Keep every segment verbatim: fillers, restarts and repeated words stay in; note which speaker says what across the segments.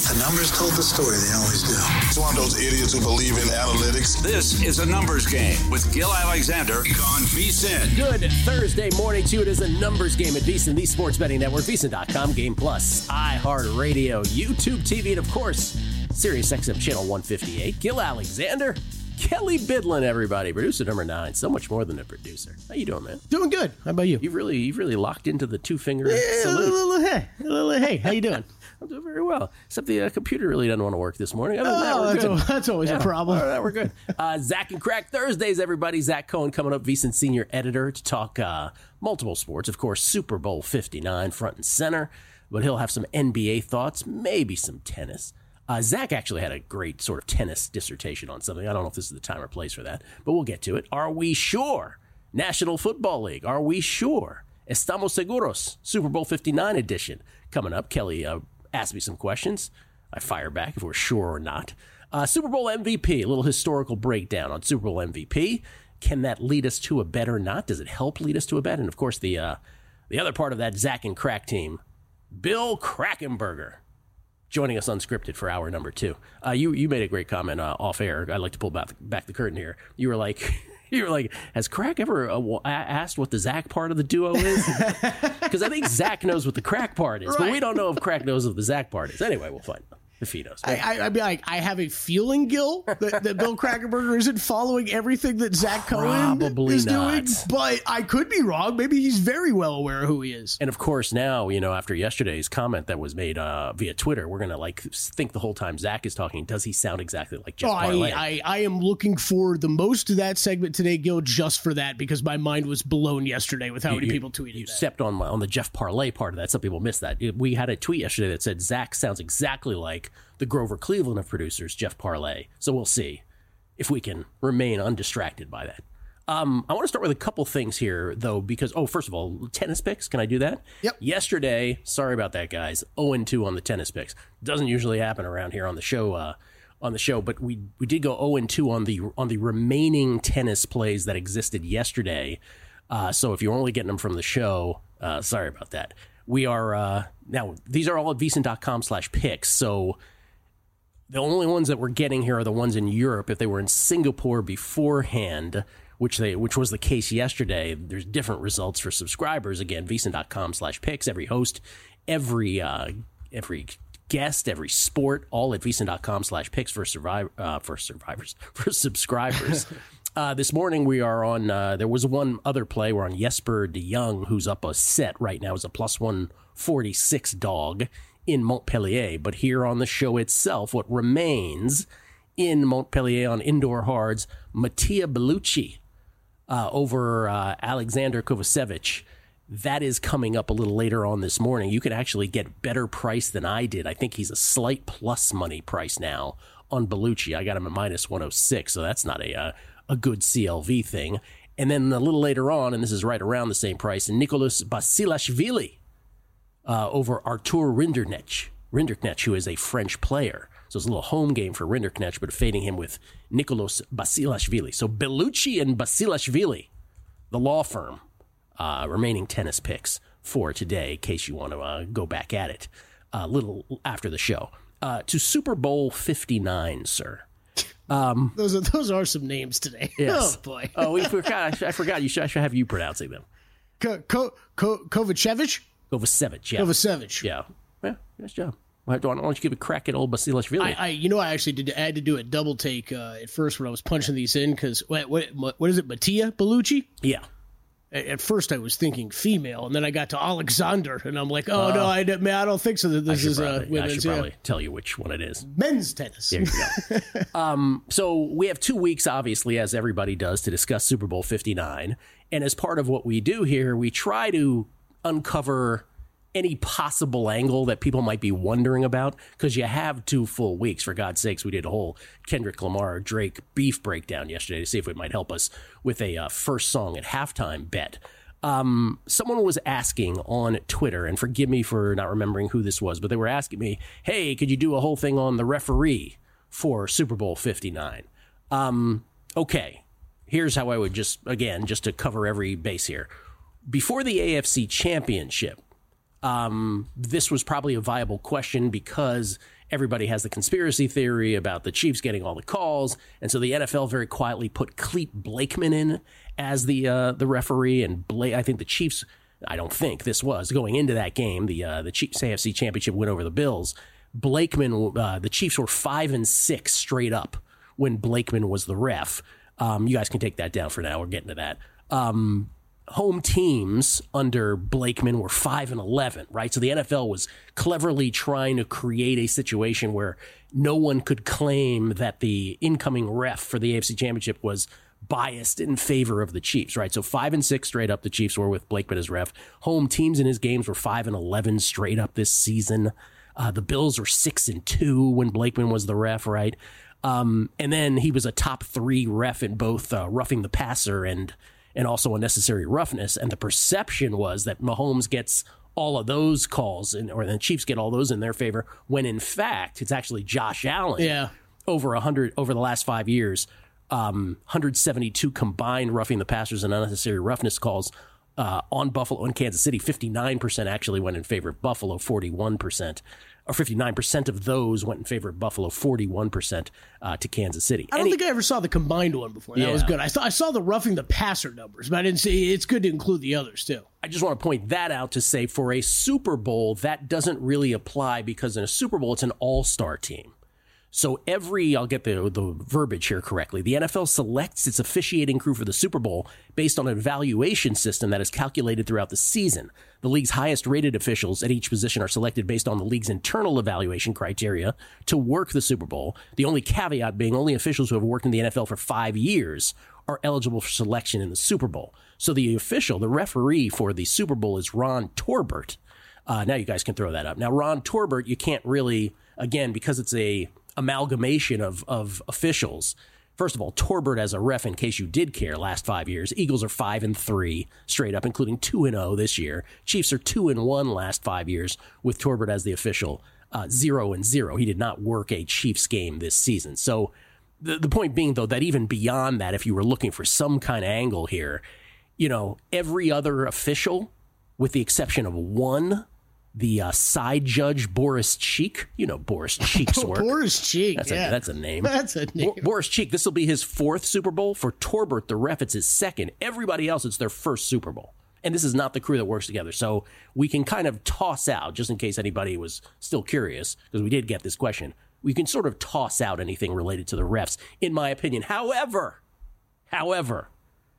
Speaker 1: The numbers told the story. They always do.
Speaker 2: It's one of those idiots who believe in analytics.
Speaker 3: This is a numbers game with Gil Alexander on VSiN.
Speaker 4: Good Thursday morning to you. It is a numbers game at VSiN, the sports betting network, V S I N dot com, Game Plus, iHeartRadio, YouTube T V, and of course, Sirius X M channel one fifty-eight. Gil Alexander, Kelly Bidlin, everybody, producer number nine. So much more than a producer. How you doing, man?
Speaker 5: Doing good. How about you?
Speaker 4: You've really, you've really locked into the two finger
Speaker 5: yeah,
Speaker 4: salute.
Speaker 5: A little, hey, a little, hey, how you doing?
Speaker 4: I'm doing very well. Except the uh, computer really doesn't want to work this morning. Other than
Speaker 5: oh,
Speaker 4: that, we're
Speaker 5: that's,
Speaker 4: good.
Speaker 5: A, that's always
Speaker 4: yeah.
Speaker 5: a problem.
Speaker 4: All right, we're good. Uh, Zach and Crack Thursdays, everybody. Zach Cohen coming up, VSiN senior editor, to talk uh, multiple sports. Of course, Super Bowl fifty-nine front and center. But he'll have some N B A thoughts, maybe some tennis. Uh, Zach actually had a great sort of tennis dissertation on something. I don't know if this is the time or place for that, but we'll get to it. Are we sure? National Football League. Are we sure? Estamos seguros. Super Bowl fifty-nine edition coming up. Kelly uh, asked me some questions. I fire back if we're sure or not. Uh, Super Bowl M V P, a little historical breakdown on Super Bowl M V P. Can that lead us to a bet or not? Does it help lead us to a bet? And, of course, the uh, the other part of that Zach and Crack team, Bill Krackomberger, joining us unscripted for hour number two. Uh, you you made a great comment uh, off air. I'd like to pull back the, back the curtain here. You were like, you were like, has Crack ever uh, asked what the Zach part of the duo is? Because I think Zach knows what the Crack part is, right, but we don't know if Crack knows what the Zach part is. Anyway, we'll find out if he knows.
Speaker 5: Right? I, I, I mean, like, I have a feeling, Gil, that, that Bill Krackomberger isn't following everything that Zach Cohen
Speaker 4: Probably
Speaker 5: is
Speaker 4: not.
Speaker 5: doing, but I could be wrong. Maybe he's very well aware of who he is.
Speaker 4: And of course, now, you know, after yesterday's comment that was made uh, via Twitter, we're going to like think the whole time Zach is talking, does he sound exactly like Jeff
Speaker 5: oh,
Speaker 4: Parlay?
Speaker 5: I, I, I am looking forward the most to that segment today, Gil, just for that, because my mind was blown yesterday with how
Speaker 4: you,
Speaker 5: many
Speaker 4: you,
Speaker 5: people tweeted
Speaker 4: you
Speaker 5: that.
Speaker 4: stepped on my, on the Jeff Parlay part of that. Some people missed that. We had a tweet yesterday that said Zach sounds exactly like the Grover Cleveland of producers, Jeff Parlay. So we'll see if we can remain undistracted by that. Um, I want to start with a couple things here, though, because, oh, first of all, tennis picks. Can I do that?
Speaker 5: Yep.
Speaker 4: Yesterday, sorry about that, guys, oh and two on the tennis picks. Doesn't usually happen around here on the show, uh, on the show, but we we did go oh and two on the on the remaining tennis plays that existed yesterday. Uh, so if you're only getting them from the show, uh, sorry about that. We are, uh, now, these are all at VSiN.com slash picks, so the only ones that we're getting here are the ones in Europe. If they were in Singapore beforehand, which they which was the case yesterday, there's different results for subscribers. Again, VSiN.com slash picks. Every host, every uh, every guest, every sport, all at VSiN.com slash picks for survive uh, for survivors for subscribers. uh, this morning we are on. Uh, there was one other play. We're on Jesper de Jong, who's up a set right now as a plus one forty-six dog in Montpellier. But here on the show itself, what remains in Montpellier on indoor hards, Mattia Bellucci uh, over uh, Alexander Kovacevic. That is coming up a little later on this morning. You can actually get better price than I did. I think he's a slight plus money price now on Bellucci. I got him at minus one oh six, so that's not a uh, a good C L V thing. And then a little later on, and this is right around the same price, Nicolas Basilashvili Uh, over Artur Rinderknecht, Rinderknecht, who is a French player. So it's a little home game for Rinderknecht, but fading him with Nicolas Basilashvili. So Bellucci and Basilashvili, the law firm, uh, remaining tennis picks for today, in case you want to uh, go back at it a little after the show. Uh, to Super Bowl fifty-nine, sir. Um,
Speaker 5: those are those are some names today.
Speaker 4: Yes.
Speaker 5: Oh, boy.
Speaker 4: oh, we forgot. I, I forgot. You should, I should have you pronouncing them.
Speaker 5: Ko- Ko- Ko- Kovacevic?
Speaker 4: Kovacevic, yeah.
Speaker 5: Kovacevic.
Speaker 4: Yeah. Yeah, nice job. Why don't, why don't you give a crack at old Basilashvili?
Speaker 5: I, I, you know, I actually did. I had to do a double take uh, at first when I was punching these in because what, what, what is it, Mattia Bellucci?
Speaker 4: Yeah.
Speaker 5: At, at first, I was thinking female, and then I got to Alexander, and I'm like, oh uh, no, I, man, I don't think so. That this is
Speaker 4: probably,
Speaker 5: uh, women's.
Speaker 4: I should probably yeah. tell you which one it is.
Speaker 5: Men's tennis.
Speaker 4: There you go. um, so we have two weeks, obviously, as everybody does, to discuss Super Bowl fifty-nine, and as part of what we do here, we try to uncover any possible angle that people might be wondering about, because you have two full weeks. For God's sakes, we did a whole Kendrick Lamar Drake beef breakdown yesterday to see if it might help us with a uh, first song at halftime bet. Um, someone was asking on Twitter, and forgive me for not remembering who this was, but they were asking me, hey, could you do a whole thing on the referee for Super Bowl fifty-nine? Um, okay, here's how I would just, again, just to cover every base here. Before the A F C Championship, Um, this was probably a viable question because everybody has the conspiracy theory about the Chiefs getting all the calls, and so the N F L very quietly put Clete Blakeman in as the uh, the referee. And Blake, I think the Chiefs, I don't think this was going into that game, the uh, the Chiefs A F C Championship win over the Bills. Blakeman, uh, the Chiefs were five and six straight up when Blakeman was the ref. Um, you guys can take that down for now. We're getting to that. Um, home teams under Blakeman were five and eleven, right? So the N F L was cleverly trying to create a situation where no one could claim that the incoming ref for the A F C Championship was biased in favor of the Chiefs, right? So five and six straight up the Chiefs were with Blakeman as ref. Home teams in his games were five and eleven straight up this season. Uh, the Bills were six and two when Blakeman was the ref, right? Um, and then he was a top three ref in both uh, roughing the passer and and also unnecessary roughness. And the perception was that Mahomes gets all of those calls, in, or the Chiefs get all those in their favor, when in fact it's actually Josh Allen.
Speaker 5: Yeah.
Speaker 4: Over one hundred over the last five years, um, one hundred seventy-two combined roughing the passers and unnecessary roughness calls uh, on Buffalo and Kansas City. fifty-nine percent actually went in favor of Buffalo, forty-one percent. Or fifty-nine percent of those went in favor of Buffalo, forty-one percent uh, to Kansas City.
Speaker 5: I don't
Speaker 4: Any,
Speaker 5: think I ever saw the combined one before. That
Speaker 4: Yeah.
Speaker 5: was good. I saw I saw the roughing the passer numbers, but I didn't see. It's good to include the others too.
Speaker 4: I just want to point that out to say for a Super Bowl, that doesn't really apply because in a Super Bowl, it's an all-star team. So every, I'll get the, the verbiage here correctly, the N F L selects its officiating crew for the Super Bowl based on an evaluation system that is calculated throughout the season. The league's highest rated officials at each position are selected based on the league's internal evaluation criteria to work the Super Bowl. The only caveat being only officials who have worked in the N F L for five years are eligible for selection in the Super Bowl. So the official, the referee for the Super Bowl is Ron Torbert. Uh, now you guys can throw that up. Now, Ron Torbert, you can't really, again, because it's a amalgamation of, of officials. First of all, Torbert as a ref, in case you did care, last five years. Eagles are five and three straight up, including two and zero this year. Chiefs are two and one last five years with Torbert as the official. Uh, zero and zero. He did not work a Chiefs game this season. So the the point being, though, that even beyond that, if you were looking for some kind of angle here, you know, every other official, with the exception of one, the uh, side judge, Boris Cheek. You know Boris Cheek's work.
Speaker 5: Boris Cheek,
Speaker 4: That's,
Speaker 5: yeah.
Speaker 4: a, that's a name.
Speaker 5: That's a name.
Speaker 4: Bo- Boris Cheek, this will be his fourth Super Bowl. For Torbert, the ref, it's his second. Everybody else, it's their first Super Bowl. And this is not the crew that works together. So we can kind of toss out, just in case anybody was still curious, because we did get this question, we can sort of toss out anything related to the refs, in my opinion. However, however,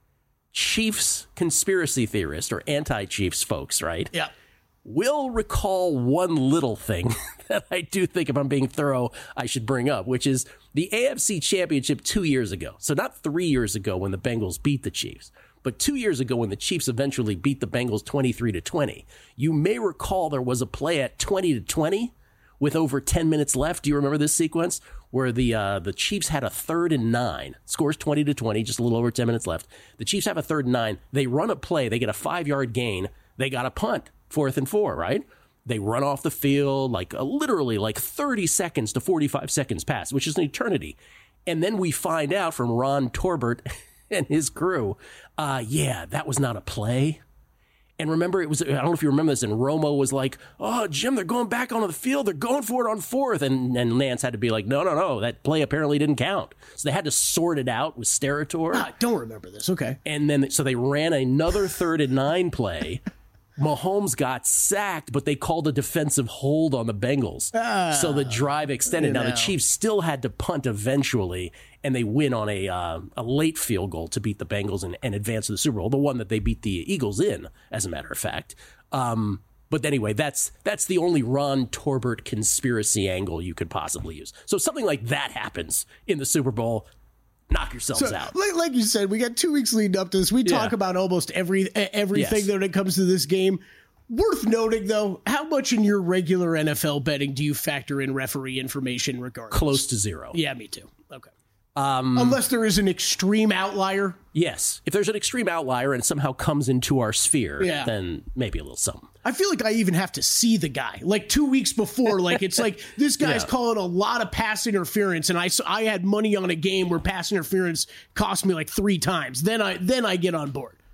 Speaker 4: Chiefs conspiracy theorists or anti-Chiefs folks, right?
Speaker 5: Yeah.
Speaker 4: Will recall one little thing that I do think, if I'm being thorough, I should bring up, which is the A F C Championship two years ago. So not three years ago when the Bengals beat the Chiefs, but two years ago when the Chiefs eventually beat the Bengals twenty-three to twenty. You may recall there was a play at twenty to twenty with over ten minutes left. Do you remember this sequence where the uh, the Chiefs had a third and nine, scores twenty to twenty, just a little over ten minutes left. The Chiefs have a third and nine. They run a play. They get a five-yard gain. They got a punt. Fourth and four, right? They run off the field like uh, literally like thirty seconds to forty-five seconds pass, which is an eternity. And then we find out from Ron Torbert and his crew, uh, yeah, that was not a play. And remember, it was, I don't know if you remember this, and Romo was like, oh, Jim, they're going back onto the field. They're going for it on fourth. And, and Lance had to be like, no, no, no, that play apparently didn't count. So they had to sort it out with Sterator.
Speaker 5: Ah, I don't remember this. Okay.
Speaker 4: And then, so they ran another third and nine play. Mahomes got sacked, but they called a defensive hold on the Bengals. Ah, so the drive extended. Now, know. the Chiefs still had to punt eventually, and they win on a uh, a late field goal to beat the Bengals and, and advance to the Super Bowl, the one that they beat the Eagles in, as a matter of fact. Um, but anyway, that's that's the only Ron Torbert conspiracy angle you could possibly use. So if something like that happens in the Super Bowl, knock yourselves
Speaker 5: so,
Speaker 4: out.
Speaker 5: Like, like you said, we got two weeks leading up to this. We
Speaker 4: Yeah.
Speaker 5: talk about almost every everything
Speaker 4: Yes.
Speaker 5: when it comes to this game. Worth noting, though, how much in your regular N F L betting do you factor in referee information regardless?
Speaker 4: Close to zero.
Speaker 5: Yeah, me too. Okay. Um, Unless there is an extreme outlier.
Speaker 4: Yes. If there's an extreme outlier and it somehow comes into our sphere,
Speaker 5: Yeah.
Speaker 4: then maybe a little something.
Speaker 5: I feel like I even have to see the guy like two weeks before. Like it's like this guy's
Speaker 4: Yeah.
Speaker 5: calling a lot of pass interference, and I s- I had money on a game where pass interference cost me like three times. Then I then I get on board.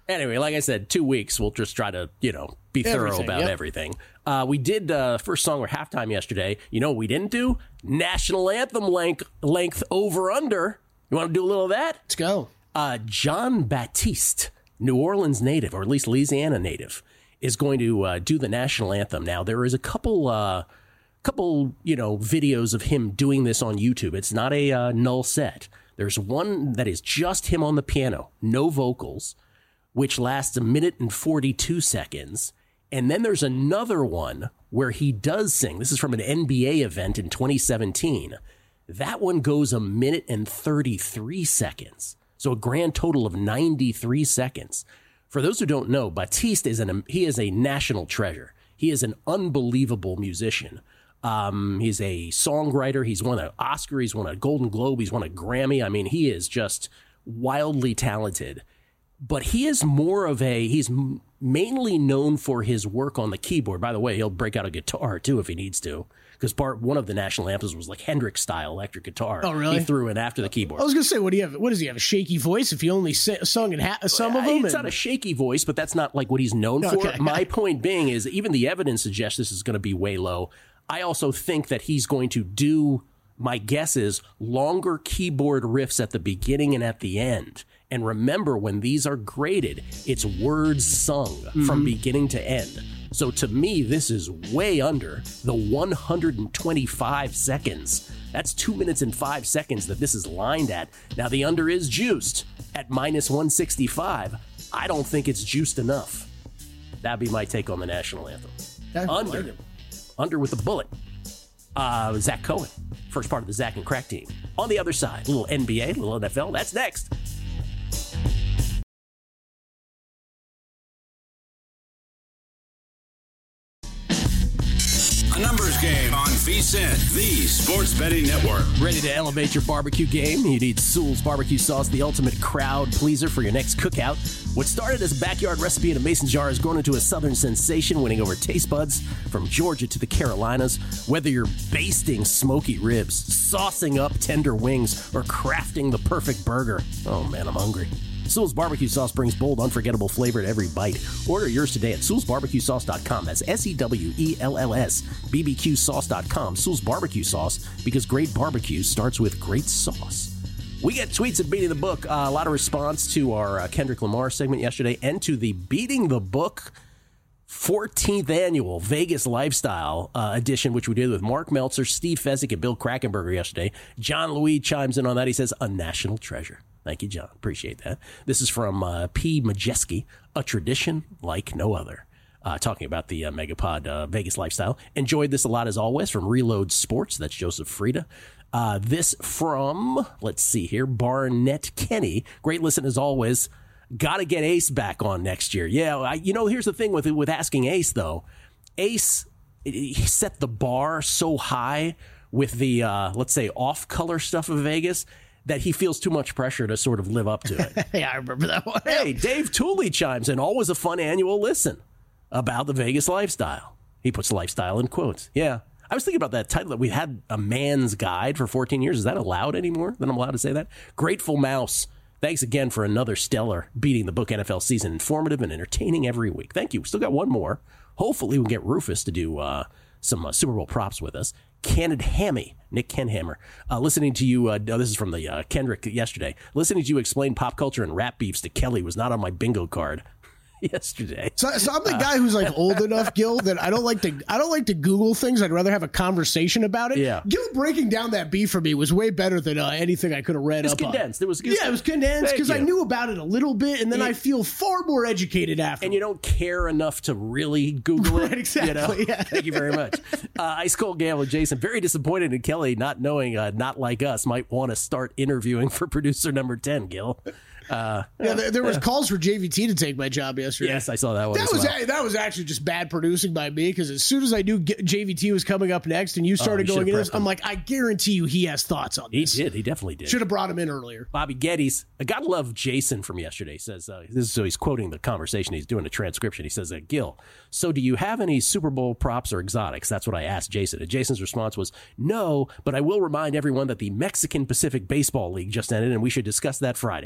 Speaker 4: Anyway, like I said, two weeks. We'll just try to, you know, be thorough
Speaker 5: Everything,
Speaker 4: about
Speaker 5: yep.
Speaker 4: everything. Uh, we did uh, first song or halftime yesterday. You know what we didn't do? National anthem length, length over under. You want to do a little of that?
Speaker 5: Let's go.
Speaker 4: Uh, John Baptiste, New Orleans native, or at least Louisiana native, is going to uh, do the national anthem. Now, there is a couple, uh, couple, you know, videos of him doing this on YouTube. It's not a uh, null set. There's one that is just him on the piano, no vocals, which lasts a minute and forty-two seconds. And then there's another one where he does sing. This is from an N B A event in twenty seventeen. That one goes a minute and thirty-three seconds. So a grand total of ninety-three seconds. For those who don't know, Baptiste is an he is a national treasure. He is an unbelievable musician. Um, he's a songwriter. He's won an Oscar. He's won a Golden Globe. He's won a Grammy. I mean, he is just wildly talented. But he is more of a, he's mainly known for his work on the keyboard. By the way, he'll break out a guitar too if he needs to. Because part one of the national anthems was like Hendrix style electric guitar.
Speaker 5: Oh, really?
Speaker 4: He threw in after the keyboard.
Speaker 5: I was going to say, what do you have? What does he have? A shaky voice if he only sa- sung in ha- some of them?
Speaker 4: It's
Speaker 5: and...
Speaker 4: not a shaky voice, but that's not like what he's known for.
Speaker 5: Okay.
Speaker 4: My point being is even the evidence suggests this is going to be way low. I also think that he's going to do, my guess is, longer keyboard riffs at the beginning and at the end. And remember, when these are graded, it's words sung mm-hmm. from beginning to end. So to me, this is way under the one hundred twenty-five seconds. That's two minutes and five seconds that this is lined at. Now, the under is juiced at minus one sixty-five. I don't think it's juiced enough. That'd be my take on the national anthem.
Speaker 5: That's
Speaker 4: Under.
Speaker 5: like
Speaker 4: Under with a bullet. Uh, Zach Cohen, first part of the Zach and Crack team. On the other side, a little N B A, a little N F L. That's next.
Speaker 3: A numbers game on V S I N, the sports betting network.
Speaker 4: Ready to elevate your barbecue game? You need Sewell's Barbecue Sauce, the ultimate crowd pleaser for your next cookout. What started as a backyard recipe in a mason jar has grown into a southern sensation, winning over taste buds from Georgia to the Carolinas. Whether you're basting smoky ribs, saucing up tender wings, or crafting the perfect burger. Oh man, I'm hungry. Sewell's Barbecue Sauce brings bold, unforgettable flavor to every bite. Order yours today at Sewells Barbecue Sauce dot com. That's S E W E L L S, B B Q sauce dot com. Sewell's Barbecue Sauce, because great barbecue starts with great sauce. We get tweets at Beating the Book. Uh, a lot of response to our uh, Kendrick Lamar segment yesterday and to the Beating the Book fourteenth annual Vegas Lifestyle uh, edition, which we did with Mark Meltzer, Steve Fezzik, and Bill Krackenberger yesterday. John Louis chimes in on that. He says, a national treasure. Thank you, John. Appreciate that. This is from uh, P. Majeski, a tradition like no other. Uh, talking about the uh, Megapod uh, Vegas Lifestyle. Enjoyed this a lot as always from Reload Sports. That's Joseph Frieda. Uh, this from, let's see here, Barnett Kenny. Great listen as always. Got to get Ace back on next year. Yeah, I, you know, here's the thing with with asking Ace, though. Ace he set the bar so high with the, uh, let's say, off-color stuff of Vegas that he feels too much pressure to sort of live up to it.
Speaker 5: Yeah, I remember that one.
Speaker 4: Hey, Dave Tooley chimes in. Always a fun annual listen about the Vegas lifestyle. He puts lifestyle in quotes. Yeah. I was thinking about that title that we had, a man's guide for fourteen years. Is that allowed anymore? That I'm allowed to say that? Grateful Mouse. Thanks again for another stellar Beating the Book N F L season. Informative and entertaining every week. Thank you. We still got one more. Hopefully we can get Rufus to do uh, some uh, Super Bowl props with us. Candid Hammy, Nick Kenhammer. Uh, listening to you, uh, oh, this is from the uh, Kendrick yesterday. Listening to you explain pop culture and rap beefs to Kelly was not on my bingo card yesterday.
Speaker 5: So, so I'm the guy who's like old enough, Gil, that I don't like to I don't like to Google things. I'd rather have a conversation about it.
Speaker 4: Yeah.
Speaker 5: Gil breaking down that beef for me was way better than uh, anything I could have read
Speaker 4: It's
Speaker 5: up
Speaker 4: condensed.
Speaker 5: on.
Speaker 4: It was, it
Speaker 5: yeah,
Speaker 4: was,
Speaker 5: it was condensed because I knew about it a little bit, and then
Speaker 4: Yeah.
Speaker 5: I feel far more educated after.
Speaker 4: And you don't care enough to really Google it.
Speaker 5: Right, exactly,
Speaker 4: You know?
Speaker 5: yeah.
Speaker 4: Thank you very much. Uh, Ice Cold Gambler Jason, very disappointed in Kelly not knowing uh, Not Like Us might want to start interviewing for producer number ten, Gil. Uh,
Speaker 5: yeah, there, there was calls for J V T to take my job yesterday.
Speaker 4: yes, I saw that one.
Speaker 5: That
Speaker 4: as
Speaker 5: was
Speaker 4: well.
Speaker 5: a, that was actually just bad producing by me, because as soon as I knew G- J V T was coming up next and you started
Speaker 4: you
Speaker 5: going
Speaker 4: should've
Speaker 5: in this,
Speaker 4: prepped
Speaker 5: I'm
Speaker 4: him.
Speaker 5: like, I guarantee you he has thoughts on
Speaker 4: He
Speaker 5: this.
Speaker 4: did. He definitely did.
Speaker 5: Should have brought him in earlier.
Speaker 4: Bobby Geddes, I gotta love Jason from yesterday. Says uh, this is so he's quoting the conversation. He's doing a transcription. He says, uh, "Gil, so do you have any Super Bowl props or exotics?" That's what I asked Jason. And Jason's response was, "No, but I will remind everyone that the Mexican Pacific Baseball League just ended, and we should discuss that Friday." Never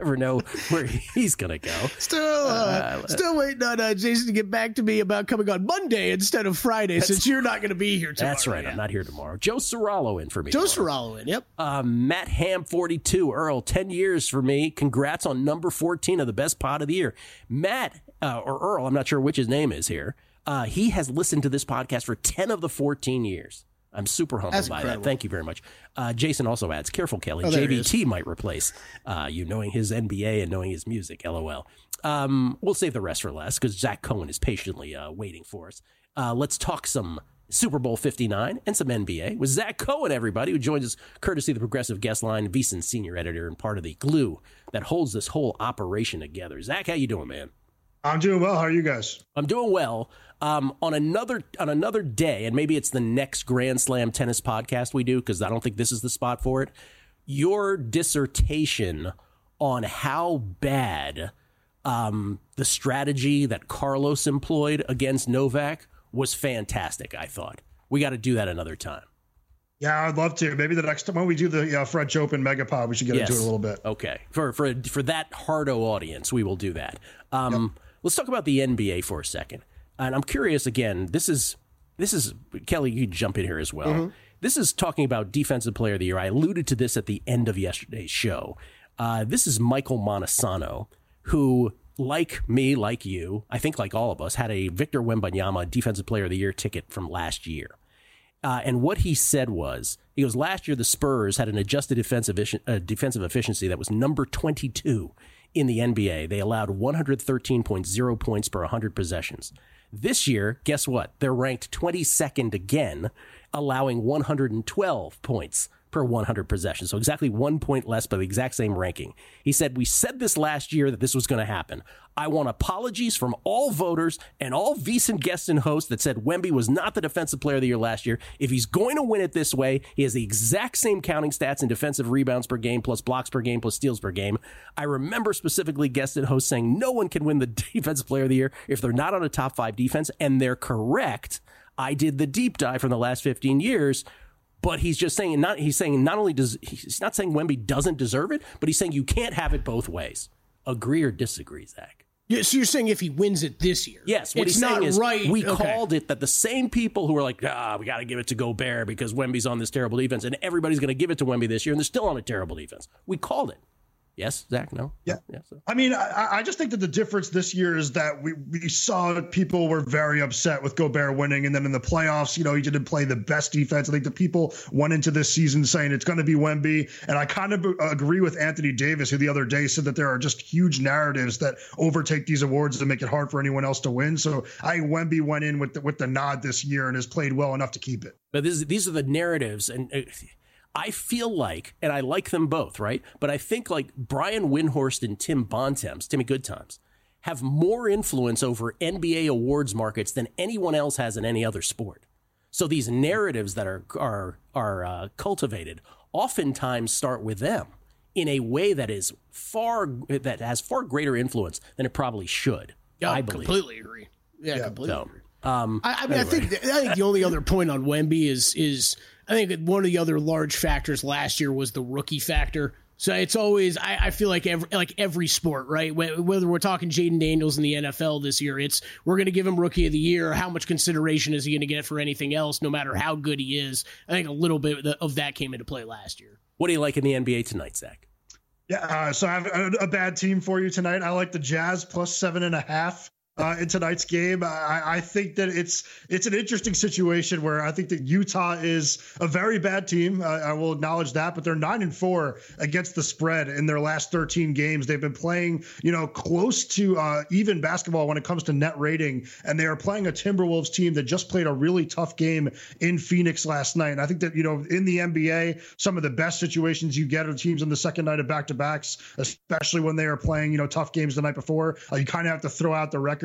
Speaker 4: never know where he's going to go.
Speaker 5: Still, uh, uh, still waiting on uh, Jason to get back to me about coming on Monday instead of Friday, since you're not going to be here tomorrow.
Speaker 4: That's right.
Speaker 5: Yeah.
Speaker 4: I'm not here tomorrow. Joe Serralo in for me.
Speaker 5: Joe
Speaker 4: tomorrow.
Speaker 5: Serralo in, yep.
Speaker 4: Uh, Matt Ham, forty-two. Earl, ten years for me. Congrats on number fourteen of the best pod of the year. Matt, uh, or Earl, I'm not sure which his name is here. Uh, he has listened to this podcast for ten of the fourteen years. I'm super humbled
Speaker 5: That's
Speaker 4: by
Speaker 5: incredible.
Speaker 4: that. Thank you very much. Uh, Jason also adds, careful, Kelly.
Speaker 5: Oh,
Speaker 4: J V T might replace uh, you knowing his N B A and knowing his music. LOL. Um, we'll save the rest for last because Zach Cohen is patiently uh, waiting for us. Uh, let's talk some Super Bowl fifty-nine and some N B A with Zach Cohen, everybody, who joins us courtesy of the Progressive Guest Line, VSiN senior editor and part of the glue that holds this whole operation together. Zach, how you doing, man?
Speaker 6: I'm doing well. How are you guys?
Speaker 4: I'm doing well. Um, on another on another day, and maybe it's the next Grand Slam tennis podcast we do, because I don't think this is the spot for it. Your dissertation on how bad um, the strategy that Carlos employed against Novak was fantastic, I thought. We got to do that another time.
Speaker 6: Yeah, I'd love to. Maybe the next time when we do the uh, French Open Megapod, we should get
Speaker 4: yes.
Speaker 6: into it a little bit.
Speaker 4: Okay. For for for that hardo audience, we will do that. Um, yep. Let's talk about the N B A for a second. And I'm curious, again, this is, this is Kelly, you jump in here as well. Mm-hmm. This is talking about Defensive Player of the Year. I alluded to this at the end of yesterday's show. Uh, this is Michael Montesano, who, like me, like you, I think like all of us, had a Victor Wembanyama Defensive Player of the Year ticket from last year. Uh, and what he said was, he goes, last year the Spurs had an adjusted defensive, uh, defensive efficiency that was number twenty-two in the N B A. They allowed one hundred thirteen point oh points per one hundred possessions. This year, guess what? They're ranked twenty-second again, allowing one hundred twelve points per one hundred possessions. So exactly one point less, but the exact same ranking. He said, we said this last year that this was going to happen. I want apologies from all voters and all VSiN guests and hosts that said Wemby was not the Defensive Player of the Year last year. If he's going to win it this way, he has the exact same counting stats in defensive rebounds per game, plus blocks per game, plus steals per game. I remember specifically guests and hosts saying no one can win the Defensive Player of the Year if they're not on a top five defense, and they're correct. I did the deep dive from the last fifteen years. But he's just saying, not he's saying not only does he's not saying Wemby doesn't deserve it, but he's saying you can't have it both ways. Agree or disagree, Zach?
Speaker 5: Yeah, so you're saying if he wins it this year?
Speaker 4: Yes. What
Speaker 5: it's
Speaker 4: he's saying
Speaker 5: not
Speaker 4: is
Speaker 5: right.
Speaker 4: we
Speaker 5: okay.
Speaker 4: called it that the same people who were like, ah, we got to give it to Gobert because Wemby's on this terrible defense, and everybody's going to give it to Wemby this year, and they're still on a terrible defense. We called it. Yes, Zach, no?
Speaker 6: Yeah.
Speaker 4: yeah so.
Speaker 6: I mean, I, I just think that the difference this year is that we, we saw people were very upset with Gobert winning. And then in the playoffs, you know, he didn't play the best defense. I think the people went into this season saying it's going to be Wemby. And I kind of agree with Anthony Davis, who the other day said that there are just huge narratives that overtake these awards and make it hard for anyone else to win. So I think Wemby went in with the, with the nod this year and has played well enough to keep it.
Speaker 4: But this, these are the narratives. And uh, I feel like, and I like them both, right? But I think like Brian Windhorst and Tim Bontemps, Timmy Goodtimes, have more influence over N B A awards markets than anyone else has in any other sport. So these narratives that are are are uh, cultivated oftentimes start with them in a way that is far that has far greater influence than it probably should.
Speaker 5: Yeah,
Speaker 4: I believe.
Speaker 5: Completely agree. Yeah,
Speaker 6: yeah.
Speaker 5: completely
Speaker 4: So,
Speaker 5: agree.
Speaker 4: Um,
Speaker 5: I, I mean,
Speaker 4: anyway.
Speaker 5: I think I think the only other point on Wemby is is I think that one of the other large factors last year was the rookie factor. So it's always I, I feel like every like every sport, right? Whether we're talking Jaden Daniels in the N F L this year, it's we're going to give him Rookie of the Year. How much consideration is he going to get for anything else, no matter how good he is? I think a little bit of that came into play last year.
Speaker 4: What do you like in the N B A tonight, Zach?
Speaker 6: Yeah, uh, so I have a, a bad team for you tonight. I like the Jazz plus seven and a half. Uh, in tonight's game, I, I think that it's it's an interesting situation where I think that Utah is a very bad team. Uh, I will acknowledge that, but they're nine and four against the spread in their last thirteen games. They've been playing, you know, close to uh, even basketball when it comes to net rating, and they are playing a Timberwolves team that just played a really tough game in Phoenix last night. And I think that, you know, in the N B A, some of the best situations you get are teams on the second night of back-to-backs, especially when they are playing, you know, tough games the night before. Uh, you kind of have to throw out the record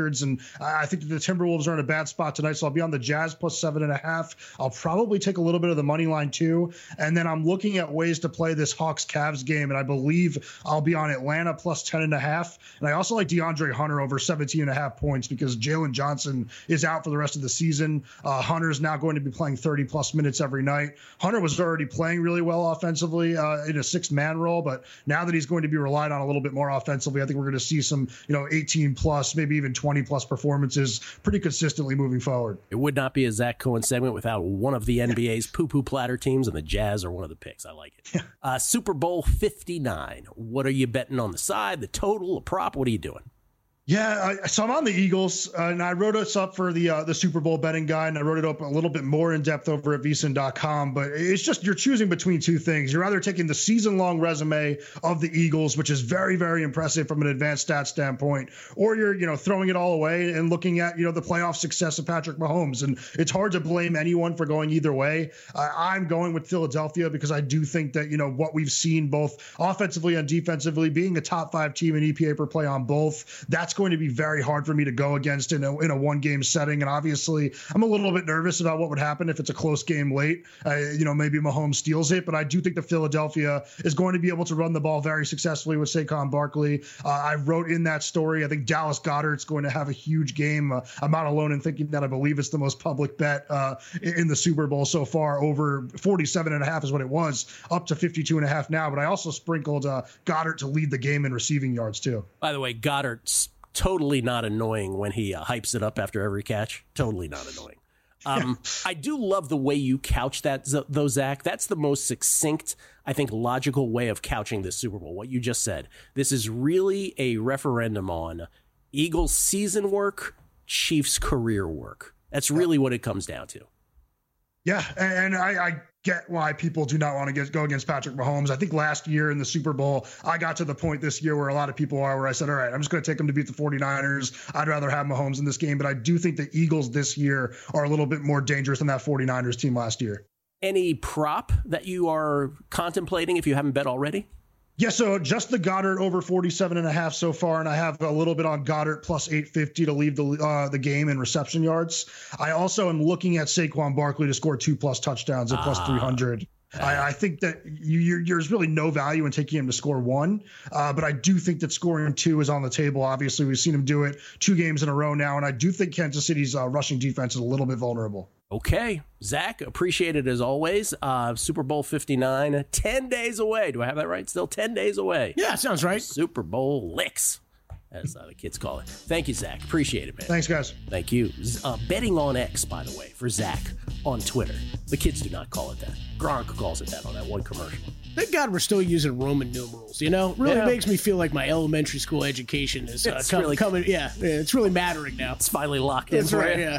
Speaker 6: records, and I think that the Timberwolves are in a bad spot tonight, so I'll be on the Jazz plus seven and a half. I'll probably take a little bit of the money line too, and then I'm looking at ways to play this Hawks-Cavs game, and I believe I'll be on Atlanta plus ten and a half, and I also like DeAndre Hunter over seventeen and a half points because Jalen Johnson is out for the rest of the season. Uh, Hunter's now going to be playing thirty plus minutes every night. Hunter was already playing really well offensively uh, in a six-man role, but now that he's going to be relied on a little bit more offensively, I think we're going to see some, you know, eighteen plus, maybe even twenty plus performances pretty consistently moving forward.
Speaker 4: It would not be a Zach Cohen segment without one of the N B A's poo-poo platter teams, and the Jazz are one of the picks. I like it.
Speaker 6: Yeah.
Speaker 4: Uh, Super Bowl fifty-nine. What are you betting on the side, the total, a prop? What are you doing?
Speaker 6: Yeah, I, so I'm on the Eagles, uh, and I wrote us up for the uh, the Super Bowl betting guide, and I wrote it up a little bit more in depth over at V S I N dot com. But it's just you're choosing between two things. You're either taking the season-long resume of the Eagles, which is very, very impressive from an advanced stats standpoint, or you're you know throwing it all away and looking at you know the playoff success of Patrick Mahomes. And it's hard to blame anyone for going either way. Uh, I'm going with Philadelphia because I do think that you know what we've seen both offensively and defensively, being a top five team in E P A per play on both, that's going to be very hard for me to go against in a, in a one game setting. And obviously I'm a little bit nervous about what would happen if it's a close game late, uh, you know, maybe Mahomes steals it, but I do think that Philadelphia is going to be able to run the ball very successfully with Saquon Barkley. Uh, I wrote in that story, I think Dallas Goedert's going to have a huge game. Uh, I'm not alone in thinking that. I believe it's the most public bet uh, in the Super Bowl so far. Over forty-seven and a half is what it was, up to fifty-two and a half now. But I also sprinkled uh, Goddard to lead the game in receiving yards too. By the way,
Speaker 4: Goddard's totally not annoying when he uh, hypes it up after every catch. Totally not annoying. Um, I do love the way you couch that, though, Zach. That's the most succinct, I think, logical way of couching this Super Bowl. What you just said. This is really a referendum on Eagles season work, Chiefs career work. That's really what it comes down to.
Speaker 6: Yeah, and I, I get why people do not want to get, go against Patrick Mahomes. I think last year in the Super Bowl, I got to the point this year where a lot of people are, where I said, all right, I'm just going to take them to beat the 49ers. I'd rather have Mahomes in this game, but I do think the Eagles this year are a little bit more dangerous than that 49ers team last year.
Speaker 4: Any prop that you are contemplating if you haven't bet already?
Speaker 6: Yeah, so just the Goddard over forty-seven and a half so far, and I have a little bit on Goddard plus eight fifty to leave the uh, the game in reception yards. I also am looking at Saquon Barkley to score two plus touchdowns at ah, plus three hundred. I, I think that you, you're, there's really no value in taking him to score one, uh, but I do think that scoring two is on the table. Obviously, we've seen him do it two games in a row now, and I do think Kansas City's uh, rushing defense is a little bit vulnerable.
Speaker 4: Okay, Zach, appreciate it as always. Uh, Super Bowl fifty-nine, ten days away. Do I have that right? Still ten days away.
Speaker 5: Yeah, sounds right.
Speaker 4: Super Bowl licks, as uh, the kids call it. Thank you, Zach. Appreciate it, man.
Speaker 6: Thanks, guys.
Speaker 4: Thank you. Uh, betting on X, by the way, for Zach on Twitter. The kids do not call it that. Gronk calls it that on that one commercial.
Speaker 5: Thank God we're still using Roman numerals, you know? Really yeah. makes me feel like my elementary school education is uh, com- really, coming. Yeah, yeah, it's really mattering now.
Speaker 4: It's finally locked in.
Speaker 5: That's right, yeah.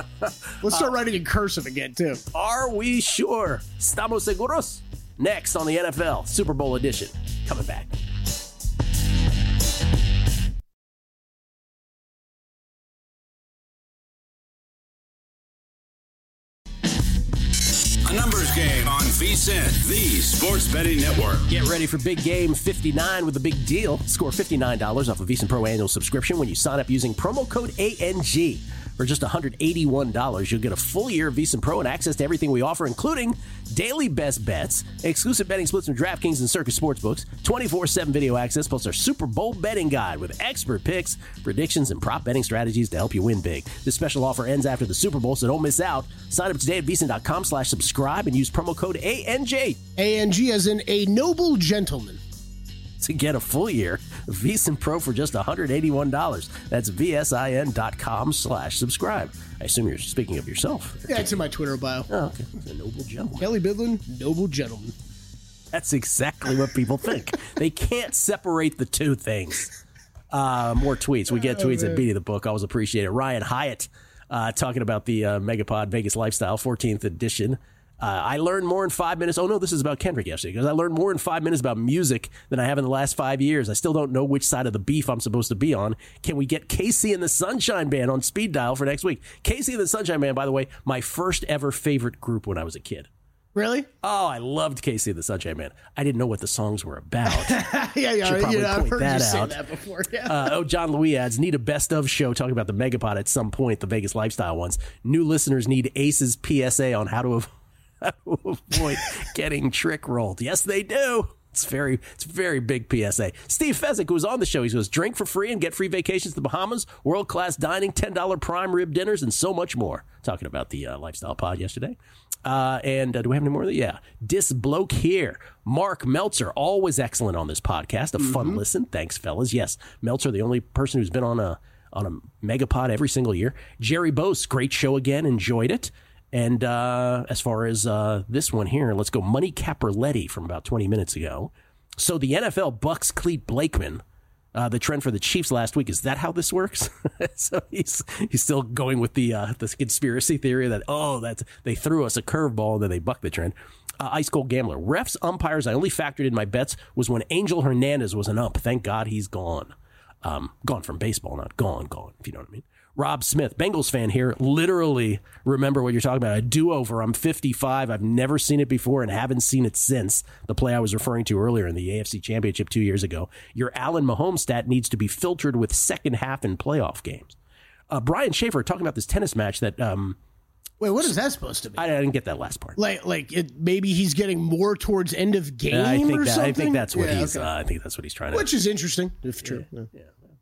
Speaker 5: Let's start uh, writing in cursive again, too.
Speaker 4: Are we sure? Estamos seguros? Next on the N F L Super Bowl edition. Coming back.
Speaker 3: A numbers game on V S I N, the sports betting network.
Speaker 4: Get ready for big game fifty-nine with a big deal. Score fifty-nine dollars off a V S I N Pro annual subscription when you sign up using promo code A N G. For just one hundred eighty-one dollars, you'll get a full year of V S I N Pro and access to everything we offer, including daily best bets, exclusive betting splits from DraftKings and Circus Sportsbooks, twenty-four seven video access, plus our Super Bowl betting guide with expert picks, predictions, and prop betting strategies to help you win big. This special offer ends after the Super Bowl, so don't miss out. Sign up today at V S I N dot com slash subscribe and use promo code A N G.
Speaker 5: A N G as in a noble gentleman.
Speaker 4: To get a full year of V S I N Pro for just one hundred eighty-one dollars. That's V S I N dot com slash subscribe. I assume you're speaking of yourself.
Speaker 5: Yeah, it's in my Twitter bio.
Speaker 4: Oh, okay. A noble gentleman.
Speaker 5: Kelly Bidlin, noble gentleman.
Speaker 4: That's exactly what people think. They can't separate the two things. Uh, more tweets. We get tweets oh, at Beating the Book. Always appreciate it. Ryan Hyatt uh, talking about the uh, Megapod Vegas Lifestyle fourteenth edition. Uh, I learned more in five minutes. Oh, no, this is about Kendrick yesterday, because I learned more in five minutes about music than I have in the last five years. I still don't know which side of the beef I'm supposed to be on. Can we get Casey and the Sunshine Band on speed dial for next week? Casey and the Sunshine Band, by the way, my first ever favorite group when I was a kid.
Speaker 5: Really?
Speaker 4: Oh, I loved Casey the Sunshine Man. I didn't know what the songs were about.
Speaker 5: yeah, yeah,
Speaker 4: Should probably
Speaker 5: yeah. I've
Speaker 4: point
Speaker 5: heard
Speaker 4: that
Speaker 5: you say
Speaker 4: out.
Speaker 5: that before. Yeah.
Speaker 4: Uh, oh, John Louis adds, need a best of show talking about the Megapod at some point, the Vegas lifestyle ones. New listeners need Ace's P S A on how to, av- how to avoid getting trick rolled. Yes, they do. It's very, it's very big P S A. Steve Fezzik, who was on the show, he goes, drink for free and get free vacations to the Bahamas, world-class dining, ten dollars prime rib dinners, and so much more. Talking about the uh, lifestyle pod yesterday. Uh, and uh, do we have any more of that? Yeah. Dis bloke here. Mark Meltzer, always excellent on this podcast. A fun mm-hmm. listen. Thanks, fellas. Yes, Meltzer, the only person who's been on a on a Megapod every single year. Jerry Bose, great show again. Enjoyed it. And uh, as far as uh, this one here, let's go Money Caperletti from about twenty minutes ago. So the N F L bucks Clete Blakeman. Uh, the trend for the Chiefs last week, is that how this works? So he's he's still going with the uh, this conspiracy theory that, oh, that's they threw us a curveball and then they bucked the trend. Uh, Ice Cold Gambler. Refs, umpires, I only factored in my bets was when Angel Hernandez was an ump. Thank God he's gone. Um, gone from baseball, not gone, gone, if you know what I mean. Rob Smith, Bengals fan here, literally remember what you're talking about. A do-over. I'm fifty-five. I've never seen it before and haven't seen it since the play I was referring to earlier in the A F C Championship two years ago. Your Allen Mahomes stat needs to be filtered with second half in playoff games. Uh, Brian Schaefer talking about this tennis match that... Um,
Speaker 5: Wait, what is that supposed to be?
Speaker 4: I, I didn't get that last part.
Speaker 5: Like, like it, maybe he's getting more towards end of game
Speaker 4: uh, I think
Speaker 5: or
Speaker 4: that,
Speaker 5: something?
Speaker 4: I think that's what
Speaker 5: yeah,
Speaker 4: he's...
Speaker 5: okay.
Speaker 4: Uh, I think that's what he's trying to...
Speaker 5: Which is interesting, if true.
Speaker 4: Yeah, yeah.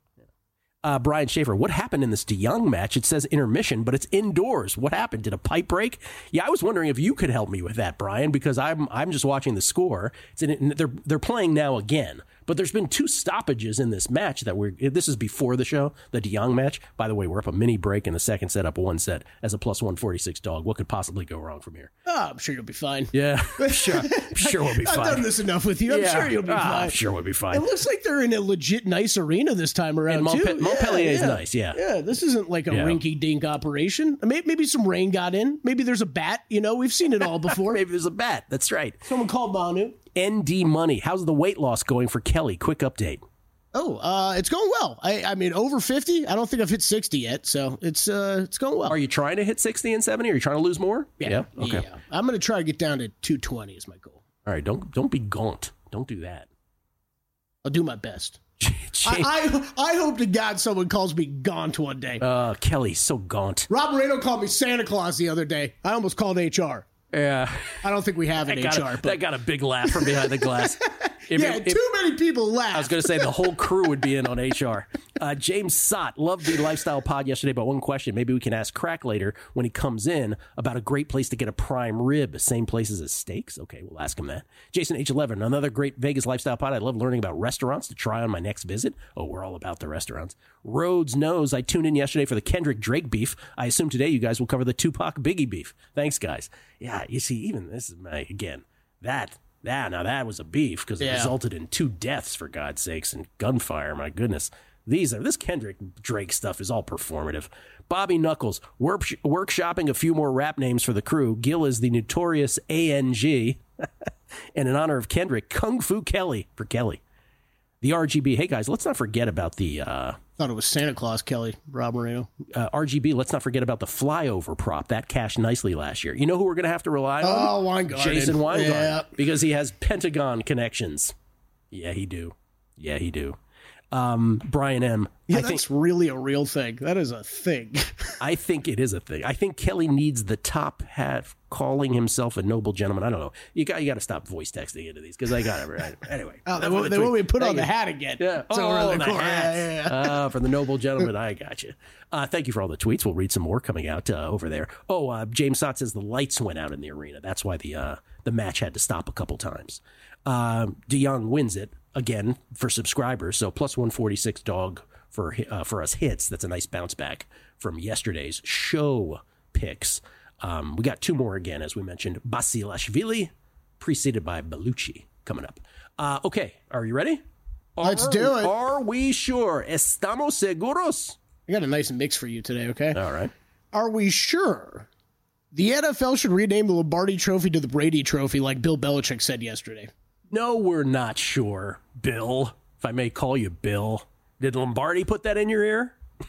Speaker 4: Uh, Brian Schaefer, what happened in this DeYoung match? It says intermission, but it's indoors. What happened? Did a pipe break? Yeah, I was wondering if you could help me with that, Brian, because I'm I'm just watching the score. It's in, they're they're playing now again, but there's been two stoppages in this match that we're. This is before the show, the DeYoung match. By the way, we're up a mini break in the second set, up one set as a plus one forty-six dog. What could possibly go wrong from here?
Speaker 5: Oh, I'm sure you'll be fine.
Speaker 4: Yeah, I'm sure. I'm sure we'll be fine.
Speaker 5: I've done this enough with you. I'm
Speaker 4: yeah.
Speaker 5: sure you'll be
Speaker 4: ah,
Speaker 5: fine.
Speaker 4: I'm sure we'll be fine.
Speaker 5: It looks like they're in a legit nice arena this time around,
Speaker 4: and Montpe-
Speaker 5: too.
Speaker 4: Montpellier is
Speaker 5: yeah,
Speaker 4: nice, yeah.
Speaker 5: Yeah, this isn't like a
Speaker 4: Yeah.
Speaker 5: rinky-dink operation. Maybe, maybe some rain got in. Maybe there's a bat. You know, we've seen it all before.
Speaker 4: Maybe there's a bat. That's right.
Speaker 5: Someone called Manu.
Speaker 4: N D Money. How's the weight loss going for Kelly? Quick update.
Speaker 5: Oh, uh, it's going well. I, I mean, over fifty. I don't think I've hit sixty yet, so it's uh, it's going well.
Speaker 4: Are you trying to hit sixty and seventy? Are you trying to lose more?
Speaker 5: Yeah.
Speaker 4: Okay.
Speaker 5: Yeah. I'm going to try to get down to two twenty is my goal.
Speaker 4: All right. Don't don't be gaunt. Don't do that.
Speaker 5: I'll do my best.
Speaker 4: James,
Speaker 5: I, I I hope to God someone calls me gaunt one day.
Speaker 4: uh, Kelly, so gaunt.
Speaker 5: Rob Moreno called me Santa Claus the other day. I almost called H R.
Speaker 4: Yeah.
Speaker 5: I don't think we have an
Speaker 4: That got,
Speaker 5: H R.
Speaker 4: a,
Speaker 5: But
Speaker 4: that got a big laugh from behind the glass. If
Speaker 5: yeah,
Speaker 4: it- if-
Speaker 5: too many people laugh.
Speaker 4: I was going to say the whole crew would be in on H R. Uh, James Sott loved the lifestyle pod yesterday, but one question. Maybe we can ask Crack later when he comes in about a great place to get a prime rib. Same places as steaks? Okay, we'll ask him that. Jason H eleven, another great Vegas lifestyle pod. I love learning about restaurants to try on my next visit. Oh, we're all about the restaurants. Rhodes knows I tuned in yesterday for the Kendrick Drake beef. I assume today you guys will cover the Tupac Biggie beef. Thanks, guys. Yeah, you see, even this is my, again, that... Yeah, now that was a beef because it
Speaker 5: Yeah.
Speaker 4: resulted in two deaths, for God's sakes, and gunfire. My goodness. These are this Kendrick Drake stuff is all performative. Bobby Knuckles, work, workshopping a few more rap names for the crew. Gil is the notorious A N G. And in honor of Kendrick, Kung Fu Kelly for Kelly. The R G B. Hey, guys, let's not forget about the... Uh,
Speaker 5: thought it was Santa Claus, Kelly, Rob Moreno.
Speaker 4: Uh, R G B, let's not forget about the flyover prop. That cashed nicely last year. You know who we're going to have to rely on?
Speaker 5: Oh, Weingarten.
Speaker 4: Jason Weingarten.
Speaker 5: Yeah.
Speaker 4: Because he has Pentagon connections. Yeah, he do. Yeah, he do. Um, Brian M.
Speaker 5: Yeah,
Speaker 4: I
Speaker 5: that's
Speaker 4: think,
Speaker 5: really a real thing. That is a thing.
Speaker 4: I think it is a thing. I think Kelly needs the top hat calling himself a noble gentleman. I don't know. You got you got to stop voice texting into these because I got it. Anyway.
Speaker 5: Oh, they won't, they won't be put on the hat again.
Speaker 4: Yeah.
Speaker 5: So
Speaker 4: oh,
Speaker 5: we're in
Speaker 4: the
Speaker 5: corner.
Speaker 4: hat.
Speaker 5: Yeah, yeah, yeah.
Speaker 4: Uh, for the noble gentleman, I got you. Uh, thank you for all the tweets. We'll read some more coming out uh, over there. Oh, uh, James Sott says the lights went out in the arena. That's why the uh, the match had to stop a couple times. Uh, DeYoung wins it again for subscribers. So plus one forty-six dog for uh, for us hits. That's a nice bounce back from yesterday's show picks. Um, we got two more again, as we mentioned. Basilashvili, preceded by Bellucci, coming up. Uh, okay, are you ready?
Speaker 5: Let's
Speaker 4: Are-
Speaker 5: do it.
Speaker 4: Are we sure? Estamos seguros?
Speaker 5: I got a nice mix for you today, okay?
Speaker 4: All right.
Speaker 5: Are we sure the N F L should rename the Lombardi Trophy to the Brady Trophy like Bill Belichick said yesterday?
Speaker 4: No, we're not sure, Bill. If I may call you Bill. Did Lombardi put that in your ear?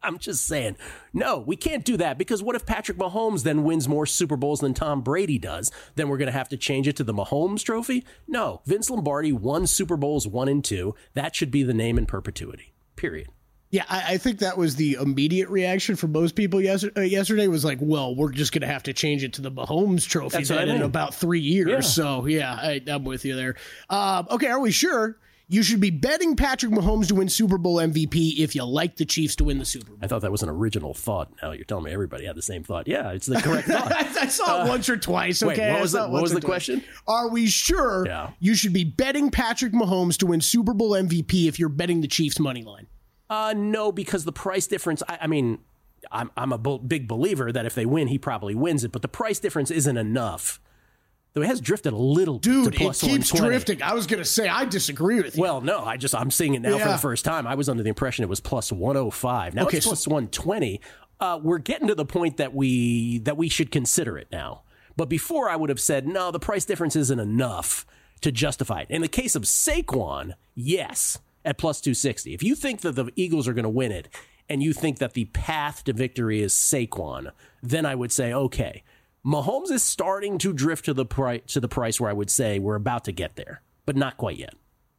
Speaker 4: I'm just saying, no, we can't do that because what if Patrick Mahomes then wins more Super Bowls than Tom Brady does? Then we're going to have to change it to the Mahomes Trophy? No, Vince Lombardi won Super Bowls one and two. That should be the name in perpetuity, period.
Speaker 5: Yeah, I, I think that was the immediate reaction for most people yesterday. Uh, yesterday was like, well, we're just going to have to change it to the Mahomes Trophy
Speaker 4: That's what I mean.
Speaker 5: in about three years.
Speaker 4: Yeah.
Speaker 5: So, yeah, I, I'm with you there. Uh, okay, are we sure? You should be betting Patrick Mahomes to win Super Bowl M V P if you like the Chiefs to win the Super Bowl.
Speaker 4: I thought that was an original thought. Now you're telling me everybody had the same thought. Yeah, it's the correct thought.
Speaker 5: I saw it uh, once or twice. Okay,
Speaker 4: wait, what was the, what was the
Speaker 5: twice.
Speaker 4: question?
Speaker 5: Are we sure
Speaker 4: yeah.
Speaker 5: you should be betting Patrick Mahomes to win Super Bowl M V P if you're betting the Chiefs money line?
Speaker 4: Uh, no, because the price difference, I, I mean, I'm, I'm a b- big believer that if they win, he probably wins it, but the price difference isn't enough. Though it has drifted a little.
Speaker 5: Dude,
Speaker 4: to plus
Speaker 5: it keeps
Speaker 4: one twenty.
Speaker 5: drifting. I was going to say, I disagree with you.
Speaker 4: Well, no, I just, I'm seeing it now
Speaker 5: yeah.
Speaker 4: for the first time. I was under the impression it was plus one oh five. Now
Speaker 5: okay,
Speaker 4: it's
Speaker 5: so-
Speaker 4: plus one twenty. Uh, we're getting to the point that we, that we should consider it now. But before I would have said, no, the price difference isn't enough to justify it. In the case of Saquon, yes, at plus two sixty. If you think that the Eagles are going to win it and you think that the path to victory is Saquon, then I would say, okay, Mahomes is starting to drift to the price to the price where I would say we're about to get there, but not quite yet.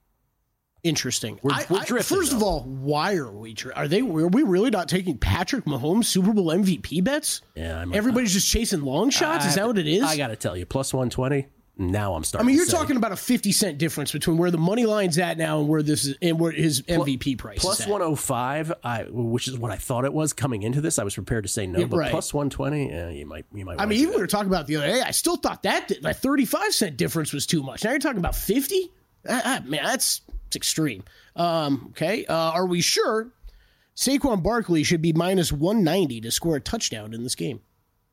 Speaker 5: Interesting.
Speaker 4: We're,
Speaker 5: I,
Speaker 4: we're
Speaker 5: I,
Speaker 4: drifting.
Speaker 5: first
Speaker 4: though.
Speaker 5: of all, why are we? Are they? Are we really not taking Patrick Mahomes Super Bowl M V P bets?
Speaker 4: Yeah, I'm,
Speaker 5: everybody's just chasing long shots.
Speaker 4: I,
Speaker 5: Is that what it is?
Speaker 4: I got to tell you, plus one twenty. Now I'm starting.
Speaker 5: I mean,
Speaker 4: to
Speaker 5: you're
Speaker 4: say,
Speaker 5: talking about a fifty cent difference between where the money line's at now and where this is, and where his M V P price
Speaker 4: plus
Speaker 5: is at.
Speaker 4: one oh five, I, which is what I thought it was coming into this. I was prepared to say no,
Speaker 5: Yeah,
Speaker 4: but
Speaker 5: right.
Speaker 4: plus one twenty, yeah, you might, you might.
Speaker 5: I mean,
Speaker 4: do
Speaker 5: even
Speaker 4: that.
Speaker 5: we were talking about the other day, I still thought that that thirty-five cent difference was too much. Now you're talking about fifty? Ah, man, that's it's extreme. Um, okay, uh, are we sure Saquon Barkley should be minus one ninety to score a touchdown in this game?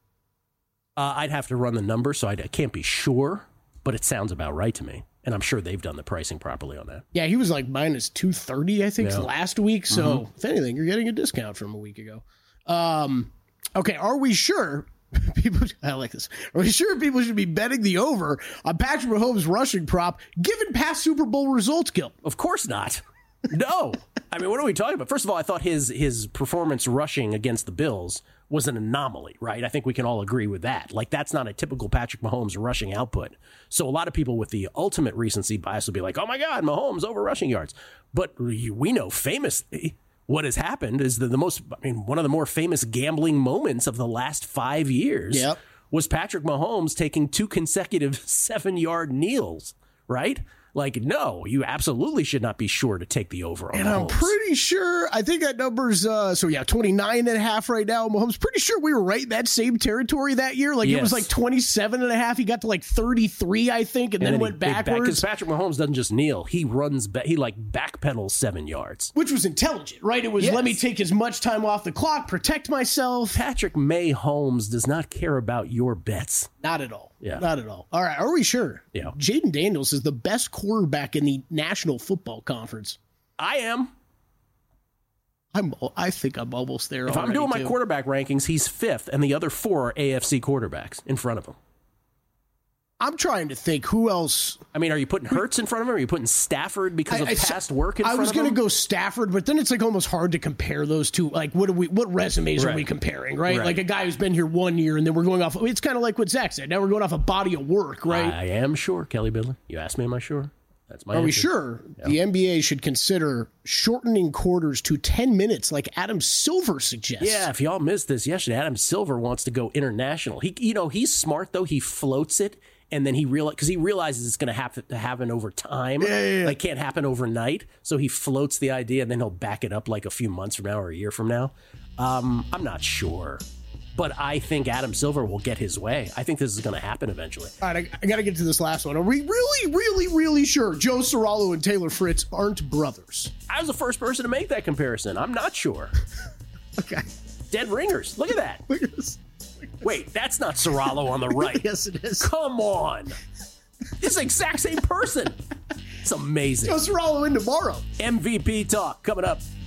Speaker 4: Uh, I'd have to run the number, so I'd, I can't be sure, but it sounds about right to me. And I'm sure they've done the pricing properly on that.
Speaker 5: Yeah, he was like minus two thirty, I think,
Speaker 4: Yeah.
Speaker 5: last week. So,
Speaker 4: Mm-hmm.
Speaker 5: if anything, you're getting a discount from a week ago. Um, okay, are we sure people? I like this. Are we sure people should be betting the over on Patrick Mahomes' rushing prop, given past Super Bowl results, Gil?
Speaker 4: Of course not. No. I mean, what are we talking about? First of all, I thought his his performance rushing against the Bills was an anomaly, right? I think we can all agree with that. Like, that's not a typical Patrick Mahomes rushing output. So a lot of people with the ultimate recency bias will be like, oh my God, Mahomes over rushing yards. But we know famously what has happened is the, the most, I mean, one of the more famous gambling moments of the last five years
Speaker 5: Yep.
Speaker 4: was Patrick Mahomes taking two consecutive seven-yard kneels, right? Like, no, you absolutely should not be sure to take the over on
Speaker 5: And I'm
Speaker 4: Mahomes.
Speaker 5: pretty sure, I think that number's, uh, so yeah, twenty-nine and a half right now. Mahomes, pretty sure we were right in that same territory that year. Like, it was
Speaker 4: Yes.
Speaker 5: like twenty-seven and a half. He got to like thirty-three, I think, and, then, went
Speaker 4: Because
Speaker 5: backwards.
Speaker 4: Patrick Mahomes doesn't just kneel; he runs. Ba- he like backpedals seven yards.
Speaker 5: Which was intelligent, right? It was,
Speaker 4: Yes.
Speaker 5: let me take as much time off the clock, protect myself.
Speaker 4: Patrick May Holmes does not care about your bets.
Speaker 5: Not at all.
Speaker 4: Yeah.
Speaker 5: Not at all. All right. Are we sure?
Speaker 4: Yeah.
Speaker 5: Jaden Daniels is the best quarterback in the National Football Conference.
Speaker 4: I am.
Speaker 5: I'm. I think I'm almost there.
Speaker 4: If I'm
Speaker 5: already,
Speaker 4: doing my
Speaker 5: too.
Speaker 4: quarterback rankings, he's fifth, and the other four are A F C quarterbacks in front of him.
Speaker 5: I'm trying to think who else.
Speaker 4: I mean, are you putting Hurts in front of him? Or are you putting Stafford because of
Speaker 5: I, I-
Speaker 4: past work in
Speaker 5: I
Speaker 4: front
Speaker 5: was
Speaker 4: of
Speaker 5: going
Speaker 4: him?
Speaker 5: to go Stafford, but then it's like almost hard to compare those two. Like, what are we? What resumes are
Speaker 4: Right.
Speaker 5: we comparing? Right?
Speaker 4: Right.
Speaker 5: Like a guy who's been here one year, and then we're going off. It's kind of like what Zach said. Now we're going off a body of work, right?
Speaker 4: I am sure, Kelly Bidley. You asked me, am I sure? That's my
Speaker 5: Are
Speaker 4: answer.
Speaker 5: we sure the N B A should consider shortening quarters to ten minutes, like Adam Silver suggests?
Speaker 4: Yeah, if y'all missed this yesterday, Adam Silver wants to go international. He, you know, he's smart though. He floats it, and then he real because he realizes it's going to have to happen over time.
Speaker 5: Yeah, yeah, yeah.
Speaker 4: Like, can't happen overnight. So he floats the idea, and then he'll back it up like a few months from now or a year from now. Um, I'm not sure, but I think Adam Silver will get his way. I think this is going to happen eventually.
Speaker 5: All right, I, I got to get to this last one. Are we really, really, really sure Joe Cirallo and Taylor Fritz aren't brothers?
Speaker 4: I was the first person to make that comparison. I'm not sure.
Speaker 5: Okay.
Speaker 4: Dead ringers. Look at that.
Speaker 5: Look at this.
Speaker 4: Wait, that's not Cirallo on the right.
Speaker 5: Yes, it is.
Speaker 4: Come on. It's the exact same person. It's amazing.
Speaker 5: Joe Cirallo in tomorrow.
Speaker 4: M V P talk coming up.